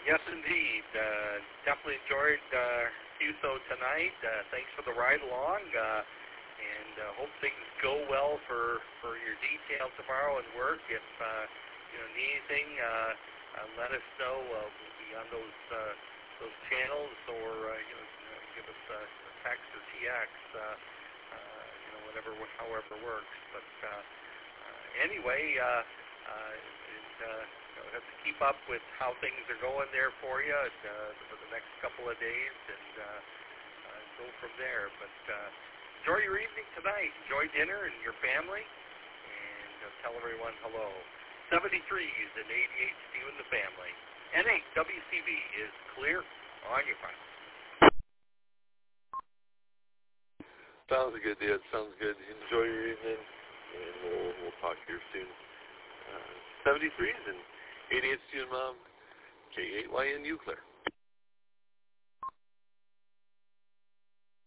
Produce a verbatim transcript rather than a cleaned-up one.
Yes, indeed. Uh, definitely enjoyed uh, Huso tonight. Uh, thanks for the ride along, uh, and uh, hope things go well for, for your detail tomorrow and work. If uh, you know need anything, uh, uh, let us know. Uh, we'll be on those uh, those channels, or uh, you know, give us a, a text or T X. Uh, uh, you know, whatever, however works. But uh, uh, anyway. Uh, uh, and, uh, have to keep up with how things are going there for you uh, for the next couple of days, and uh, uh, go from there. But uh, enjoy your evening tonight. Enjoy dinner and your family, and uh, tell everyone hello. seventy-threes and eighty-eight Stu and the family. N eight W C B is clear on your phone. Sounds good, dude. Sounds good. Enjoy your evening, and we'll, we'll talk here soon. Uh, seventy-threes and eighty-eight Student Mom, K eight Y N U Clear.